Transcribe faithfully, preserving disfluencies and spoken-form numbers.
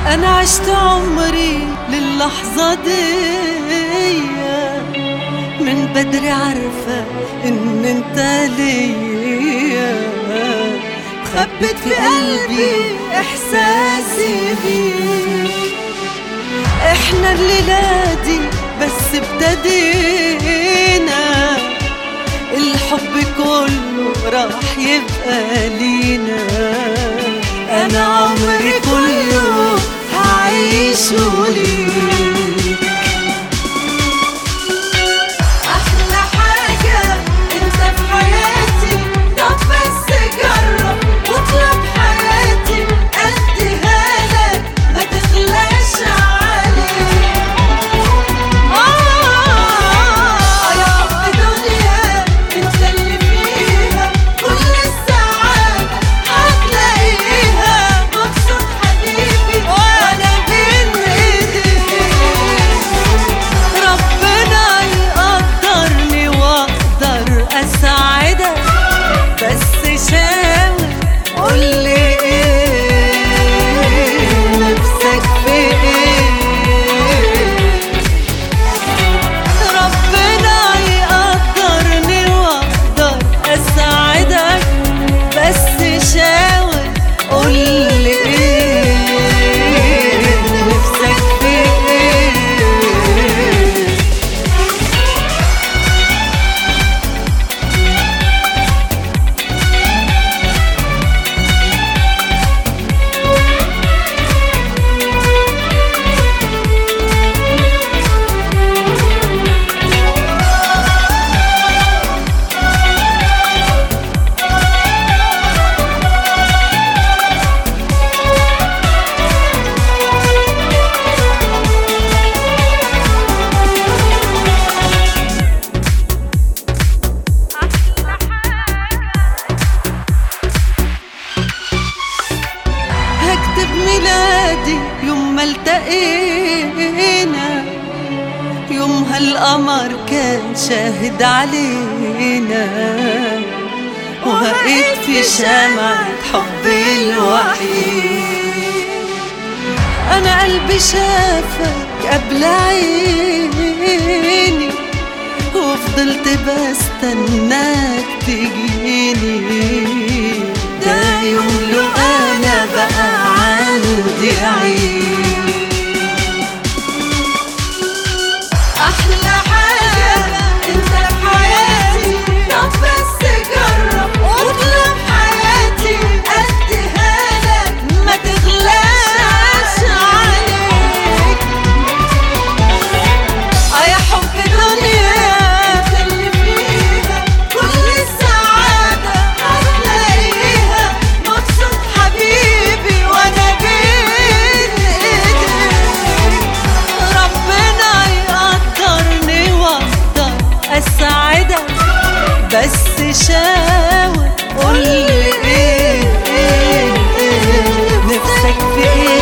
أنا عشت عمري للحظة دي، من بدري عارفة إن انت ليا، خبت في قلبي إحساسي بيك. إحنا الليلة دي بس ابتدينا، الحب كله راح يبقى لينا. أنا عمري كله هعيشه ليك. أحلى حاجة أنت في حياتي، طب بس جرب واطلب حياتي، أديها لك ما تغلاش عليك. آه يا حب دنيا أنت اللي فيها كل السعادة هتلاقيها، مبسوط حبيبي وأنا بين إيديك. ربنا يقدرني وأقدر أساعدك، بس شاور قولي إيه نفسك في إيه. ربنا يقدرني وأقدر أساعدك، بس شاور قولي إيه نفسك في إيه. هكتب ميلادي يوم ما التقينا، يومها القمر كان شاهد علينا، وهقيت في شمعة حبي الوحيد. أنا قلبي شافك قبل عيني، وفضلت بستناك تجيني. ده يوم لو أنا بقى عندي عيد. أحلى حاجة أنت في حياتي، طب بس جرب واطلب حياتي، أديها لك ما تغلاش عليك. آه يا حب دنيا أنت اللي فيها كل السعادة هتلاقيها، مبسوط حبيبي وأنا بين إيديك. ربنا يقدرني وأقدر أساعدك، بس شاور قولي إيه, إيه, إيه نفسك في إيه.